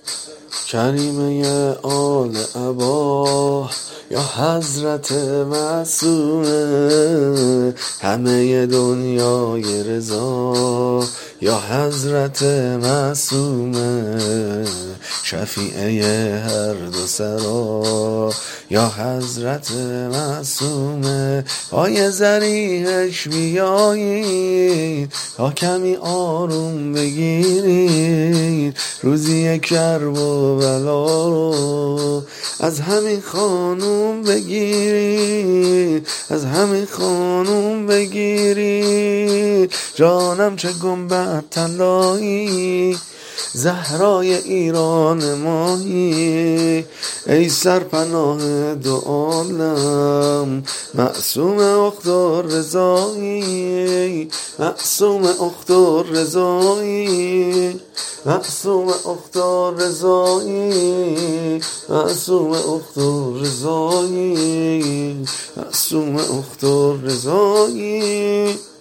کریمه آل عبا یا حضرت معصومه، همه دنیای رضا یا حضرت معصومه، شفیعه هر دو سرا یا حضرت معصومه. پای ذریحش بیایید تا کمی آروم بگیرید، روزی کرب و بلا رو از همین خانوم بگیرید، از همین خانوم بگیرید. جانم چه گنبد طلایی، زهرای ایران ماهی، ای سرپناه دو عالم، معصوم اختر رضایی، معصوم اختر رضایی، معصوم اختر رضایی، معصوم اختر رضایی، معصوم اختر رضایی.